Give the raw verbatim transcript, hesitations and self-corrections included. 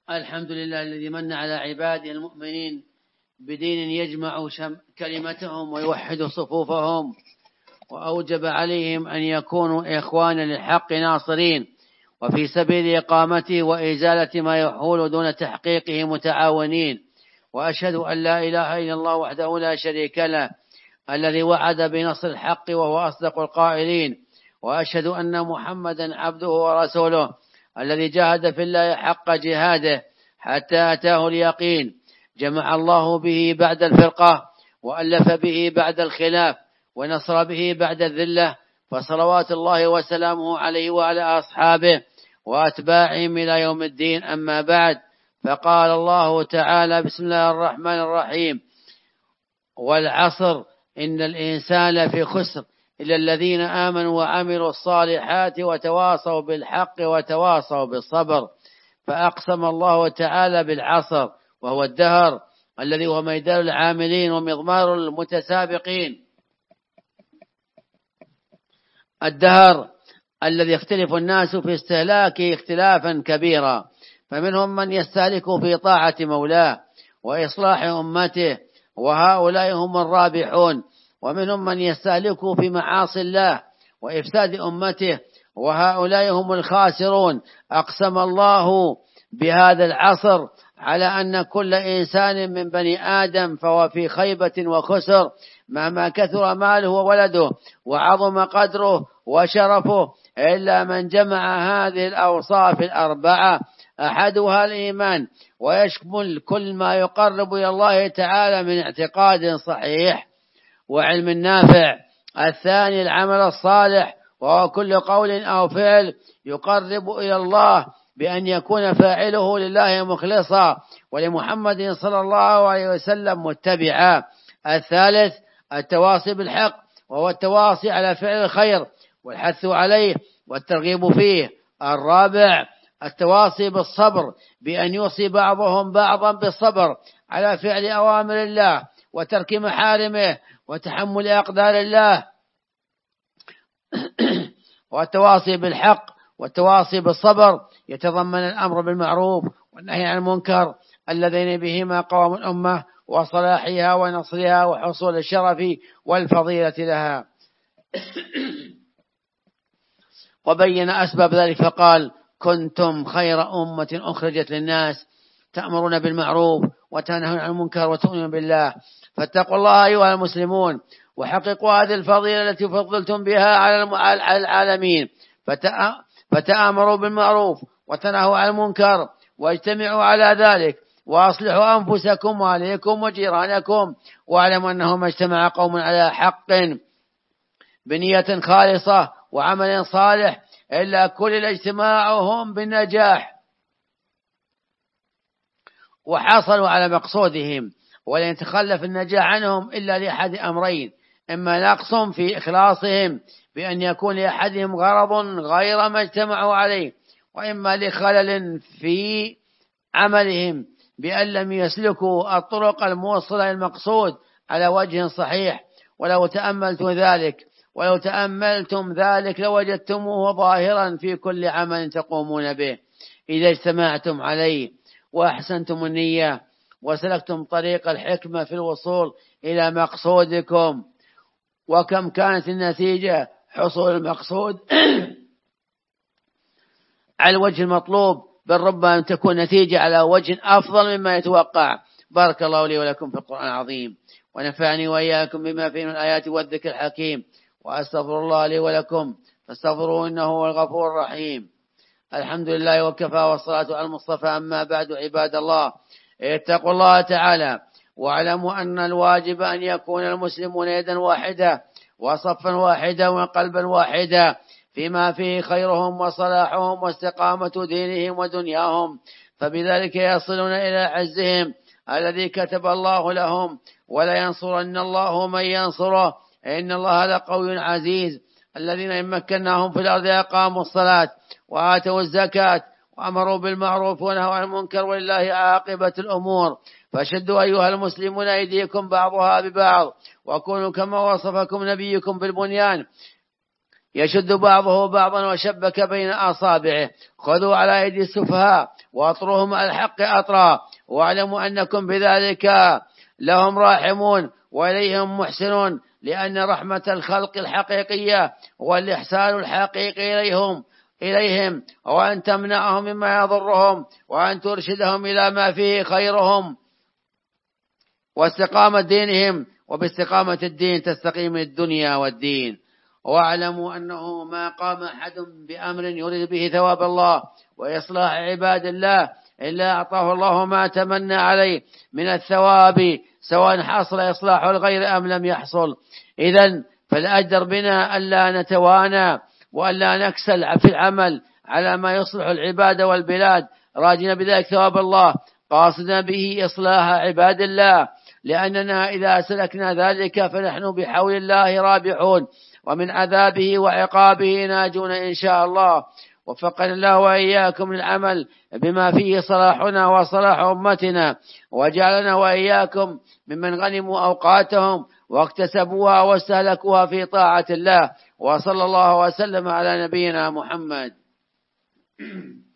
الحمد لله الذي من على عباده المؤمنين بدين يجمع كلمتهم ويوحد صفوفهم، وأوجب عليهم أن يكونوا إخوانا للحق ناصرين، وفي سبيل إقامته وإزالة ما يحول دون تحقيقه متعاونين. وأشهد أن لا إله إلا الله وحده لا شريك له الذي وعد بنصر الحق وهو أصدق القائلين. وأشهد أن محمدا عبده ورسوله الذي جاهد في الله حق جهاده حتى أتاه اليقين، جمع الله به بعد الفرقة، وألف به بعد الخلاف، ونصر به بعد الذلة، فصلوات الله وسلامه عليه وعلى أصحابه وأتباعهم إلى يوم الدين. أما بعد، فقال الله تعالى: بسم الله الرحمن الرحيم: والعصر إن الإنسان في خسر إلا الذين آمنوا وعملوا الصالحات وتواصوا بالحق وتواصوا بالصبر. فأقسم الله تعالى بالعصر، وهو الدهر الذي هو ميدان العاملين ومضمار المتسابقين، الدهر الذي يختلف الناس في استهلاكه اختلافا كبيرا، فمنهم من يستهلك في طاعة مولاه وإصلاح أمته وهؤلاء هم الرابحون، ومنهم من يستهلك في معاصي الله وإفساد أمته وهؤلاء هم الخاسرون. أقسم الله بهذا العصر على أن كل إنسان من بني آدم فهو في خيبة وخسر، مهما كثر ماله وولده وعظم قدره وشرفه، إلا من جمع هذه الأوصاف الأربعة: أحدها الإيمان، ويشمل كل ما يقرب إلى الله تعالى من اعتقاد صحيح وعلم نافع. الثاني العمل الصالح، وهو كل قول أو فعل يقرب إلى الله بأن يكون فاعله لله مخلصا ولمحمد صلى الله عليه وسلم متبعا. الثالث التواصي بالحق، وهو التواصي على فعل الخير والحث عليه والترغيب فيه. الرابع التواصي بالصبر، بأن يوصي بعضهم بعضا بالصبر على فعل أوامر الله وترك محارمه وتحمل أقدار الله. والتواصي بالحق والتواصي بالصبر يتضمن الأمر بالمعروف والنهي عن المنكر، اللذين بهما قوام الأمة وصلاحها ونصرها وحصول الشرف والفضيلة لها. وبين أسباب ذلك فقال: كنتم خير أمة أخرجت للناس تأمرون بالمعروف وتنهون عن المنكر وتؤمنون بالله، فاتقوا الله أيها المسلمون وحققوا هذه الفضيلة التي فضلتم بها على العالمين، فتأمروا بالمعروف وتنهوا عن المنكر واجتمعوا على ذلك، وأصلحوا أنفسكم وعليكم وجيرانكم، واعلموا أنه ما اجتمع قوم على حق بنية خالصة وعمل صالح إلا كل اجتماعهم بالنجاح وحصلوا على مقصودهم، ولن يتخلف النجاح عنهم إلا لأحد أمرين: إما نقص في إخلاصهم بأن يكون لأحدهم غرض غير ما اجتمعوا عليه، وإما لخلل في عملهم بأن لم يسلكوا الطرق الموصلة للمقصود على وجه صحيح. ولو تأملت ذلك ولو تأملتم ذلك لوجدتموه ظاهرا في كل عمل تقومون به إذا اجتمعتم عليه وأحسنتم النية وسلكتم طريق الحكمة في الوصول إلى مقصودكم. وكم كانت النتيجة حصول المقصود على الوجه المطلوب، بل ربما تكون نتيجة على وجه أفضل مما يتوقع. بارك الله لي ولكم في القرآن العظيم، ونفعني وإياكم بما فيه من الآيات والذكر الحكيم، وأستغفر الله لي ولكم فاستغفروه إنه هو الغفور الرحيم. الحمد لله وكفى، والصلاة على المصطفى. أما بعد، عباد الله، اتقوا الله تعالى واعلموا أن الواجب أن يكون المسلمون يدا واحدة وصفا واحدا وقلبا واحدا فيما فيه خيرهم وصلاحهم واستقامة دينهم ودنياهم، فبذلك يصلون إلى عزهم الذي كتب الله لهم، ولا ينصرن الله من ينصره، إن الله لقوي عزيز. الذين إن مكناهم في الأرض أقاموا الصلاة وآتوا الزكاة وأمروا بالمعروف ونهوا عن المنكر، ولله عاقبة الأمور. فشدوا أيها المسلمون أيديكم بعضها ببعض، وكونوا كما وصفكم نبيكم بالبنيان يشد بعضه بعضا وشبك بين أصابعه. خذوا على أيدي السفهاء وأطروهم على الحق أطرا، واعلموا أنكم بذلك لهم راحمون وإليهم محسنون، لأن رحمة الخلق الحقيقية والإحسان الحقيقي إليهم إليهم وأن تمنعهم مما يضرهم، وأن ترشدهم إلى ما فيه خيرهم واستقامة دينهم. وباستقامة الدين تستقيم الدنيا والدين. واعلموا أنه ما قام أحد بأمر يريد به ثواب الله وإصلاح عباد الله إلا أعطاه الله ما تمنى عليه من الثواب، سواء حصل إصلاح الغير أم لم يحصل. إذن فالأجدر بنا ألا نتوانى وألا نكسل في العمل على ما يصلح العباد والبلاد، راجنا بذلك ثواب الله، قاصدنا به إصلاح عباد الله، لأننا إذا سلكنا ذلك فنحن بحول الله رابحون، ومن عذابه وعقابه ناجون إن شاء الله. وفقنا الله وإياكم للعمل بما فيه صلاحنا وصلاح أمتنا، وجعلنا وإياكم ممن غنموا أوقاتهم واكتسبوها واستهلكوها في طاعة الله. وصلى الله وسلم على نبينا محمد.